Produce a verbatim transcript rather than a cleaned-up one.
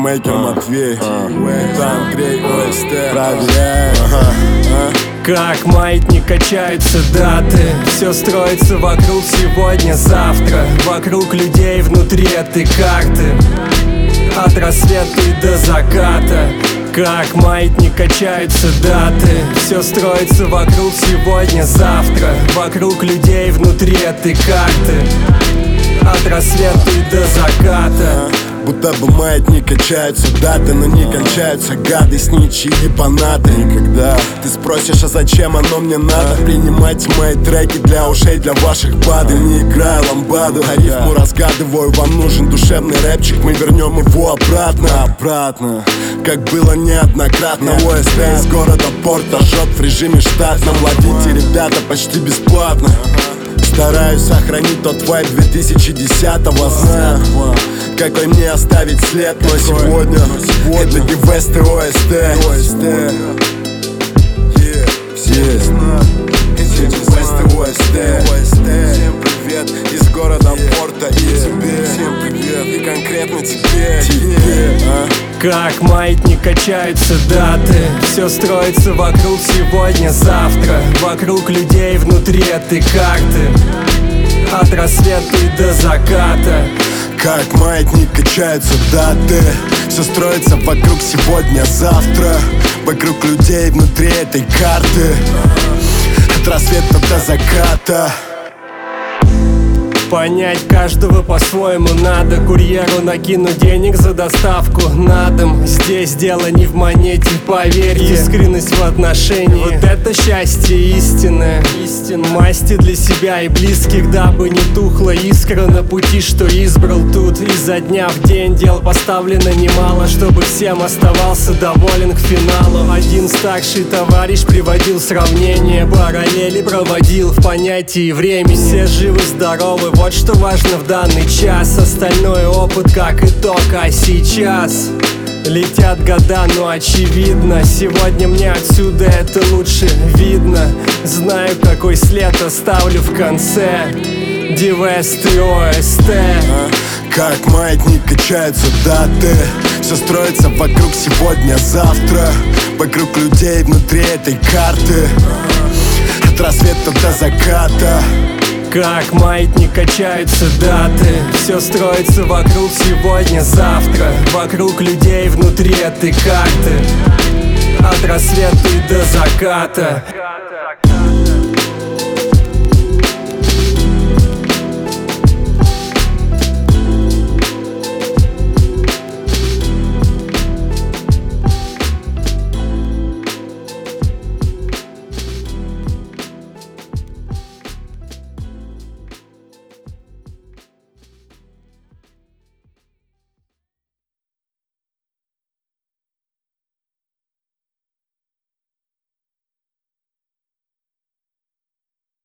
Битмейкер Матвей, это Андрей, ОСТ. Проверяй. Как маятник качаются даты, все строится вокруг сегодня-завтра, вокруг людей внутри этой карты, от рассвета и до заката. Как маятник качаются даты, все строится вокруг сегодня-завтра, вокруг людей внутри этой карты, от рассвета и до заката. Будто бы маятник качаются даты, но не кончаются гады, сничи и фанаты. Никогда ты спросишь, а зачем оно мне надо? Принимайте мои треки для ушей, для ваших бады. Не играю ламбаду, а рифму разгадываю. Вам нужен душевный рэпчик, мы вернем его обратно. Обратно, как было неоднократно. ОСТ из города Порта жжет в режиме штатном. Ловите, ребята, почти бесплатно. Стараюсь сохранить тот вайб две тысячи десятого. Знаю, какой мне оставить след, но сегодня, но сегодня это Гивест и ОСТ. ОСТ. Есть. Гивест и ОСТ. Всем привет из города Порта и тебе. Всем привет и конкретно тебе. Тебе. Как маятник качаются даты, все строится вокруг сегодня-завтра, вокруг людей внутри этой карты, от рассвета и до заката. Как маятник качаются даты, все строится вокруг сегодня-завтра, вокруг людей внутри этой карты, от рассвета до заката. Понять каждого по-своему надо. Курьеру накину денег за доставку на дом. Здесь дело не в монете, поверьте. Искренность в отношении, вот это счастье истинное. Истина. Масти для себя и близких, дабы не тухла искра на пути, что избрал тут. Изо дня в день дел поставлено немало, чтобы всем оставался доволен к финалу. Один старший товарищ приводил сравнение, параллели проводил в понятии времени. Все живы-здоровы, вот что важно в данный час. Остальной опыт как итог, а сейчас летят года, но очевидно, сегодня мне отсюда это лучше видно. Знаю, какой след оставлю в конце. Гивест и ОСТ. Как маятник качаются даты, все строится вокруг сегодня-завтра, вокруг людей внутри этой карты, от рассвета до заката. Как маятник качаются даты, все строится вокруг сегодня-завтра, вокруг людей внутри этой карты, от рассвета и до заката.